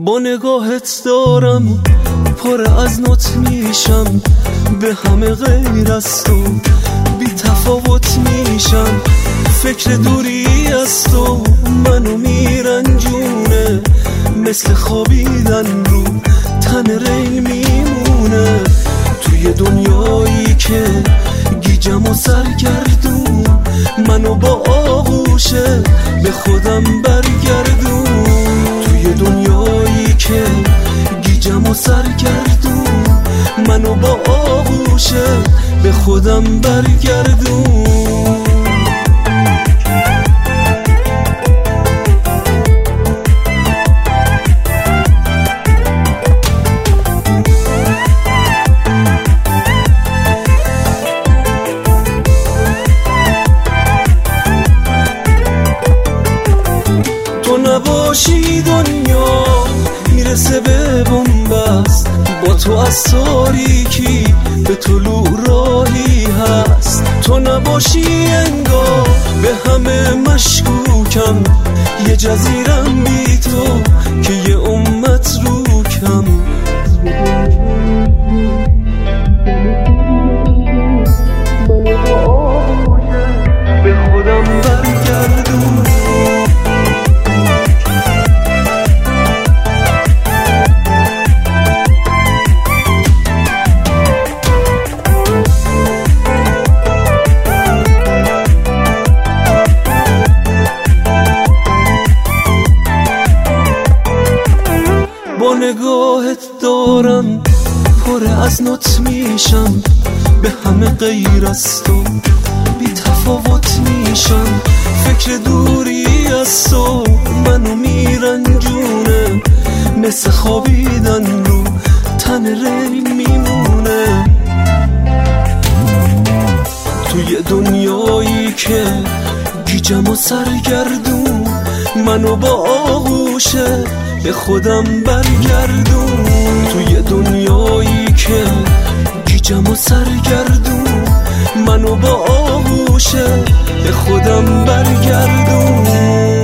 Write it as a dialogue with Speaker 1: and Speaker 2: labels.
Speaker 1: با نگاهت دارم پر از نوت میشم، به همه غیر از تو بی تفاوت میشم. فکر دوری از تو منو میرنجونه، مثل خوابیدن رو تن ریل میمونه. توی دنیایی که گیجم و سرگردون، منو با آغوشه به خودم برگردون. توی دنیایی که گیجم و سرگردون، منو با آغوشه به خودم برگردون. تو نباشی دنیا میرسه به بنبست، با تو از تاریکی به طلوع راهی هست. تو نباشی انگار به همه مشکوکم، یه جزیرم بی تو که یه امت رو کم. به خودم برگردون. با نگاهت دارم پر از نوت میشم، به همه غیر از تو بی تفاوت میشم. فکر دوری از تو منو میرنجونه، مثل خوابیدن رو تن ریل میمونه. توی دنیایی که گیجم و سرگردون، منو با آغوشه به خودم برگردون. توی دنیایی که گیجم و سرگردون، منو با آغوشه به خودم برگردون.